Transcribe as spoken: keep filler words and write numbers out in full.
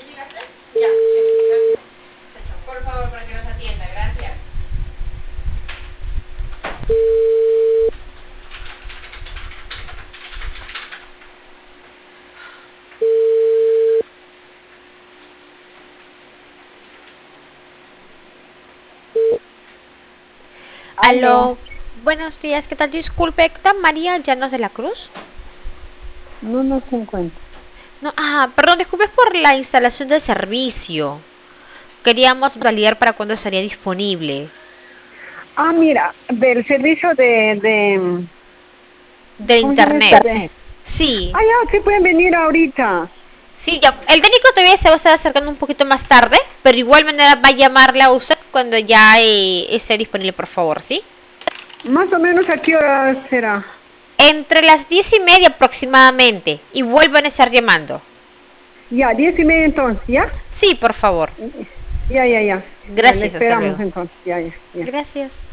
llegaste? Ya, gracias. Por favor, para que nos atienda, gracias. Aló. Aló, buenos días, ¿qué tal? Disculpe, ¿está María Llanos de la Cruz? No, no se encuentra. No, ah, perdón, disculpe por la instalación del servicio. Queríamos validar para cuándo estaría disponible. Ah, mira, del servicio de, de, De ¿cómo se llama esto? internet. De, Sí, ah, ya, sí pueden venir ahorita. sí, ya. El técnico todavía se va a estar acercando un poquito más tarde, pero igual manera va a llamarle a usted cuando ya eh, esté disponible, por favor, ¿sí? Más o menos a qué hora será. Entre las diez y media aproximadamente. Y vuelvan a estar llamando. Ya, diez y media entonces, ¿ya? Sí, por favor. Ya, ya, ya. Ya, le Gracias, hasta esperamos luego. entonces, ya, ya, ya. Gracias.